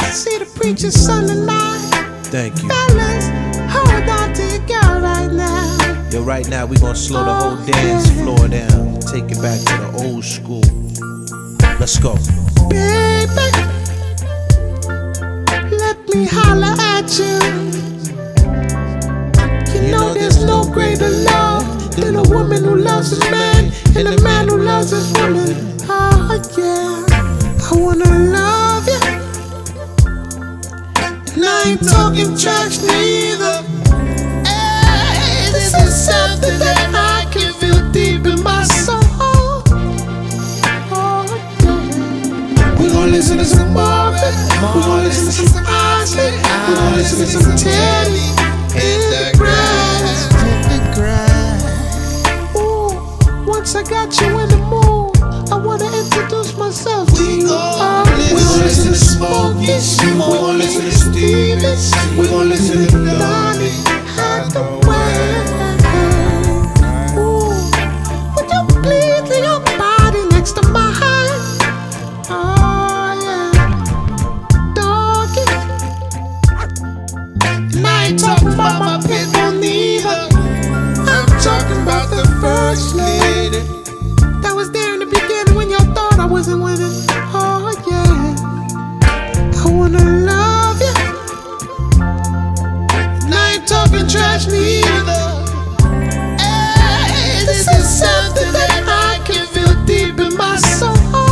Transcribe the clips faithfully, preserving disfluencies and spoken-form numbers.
See the preacher's son tonight. Thank you. Fellas, hold on to your girl right now. Yo, right now we gonna slow the whole dance floor down. Take it back to the old school. Let's go. Baby, let me holler at you. You know there's no greater love than a woman who loves a man and a man who loves his woman. Oh yeah, I wanna love you, and I ain't talking trash neither. Hey, this is something that I can feel deep in my soul. Oh yeah, we gon' listen to some Marvin, we gon' listen to some Ozzy, we gon' listen to some Teddy in the grass, in the grass. Ooh, once I got you in the mood, I wanna introduce myself to you. Oh, we gon' listen to Smokey, we gon' listen to Stevie, we gon' listen to Donnie Hathaway. Ooh, would you please lay your body next to mine? Oh yeah, doggy. And I ain't talking about my pit bull neither. I'm talking about the first lady that was there in the beginning when y'all thought I wasn't winning. Oh yeah, I wanna love you, and I ain't talking trash neither. Hey, this is something that I can feel deep in my soul.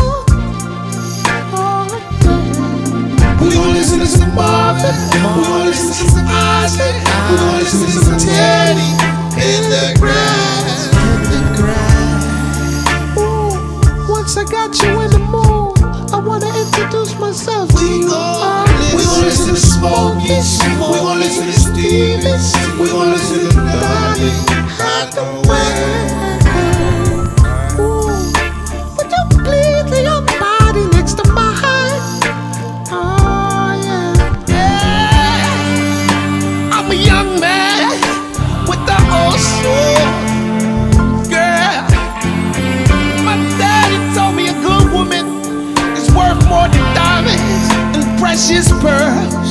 Oh yeah, we gon' listen to some Marvin, we gon' listen to some Ozzy, we gon' listen to some Teddy in the grass, in the grass. Ooh, once I got you in the mood, I wanna introduce myself to you. We gon' listen to Smokey, we gon' listen to Stevie, we gon' listen to Donnie Hathaway. Ooh, would you please lay your body next to mine? Oh yeah, yeah. I'm a young man with the old soul, girl. My daddy told me a good woman is worth more than diamonds and precious pearls.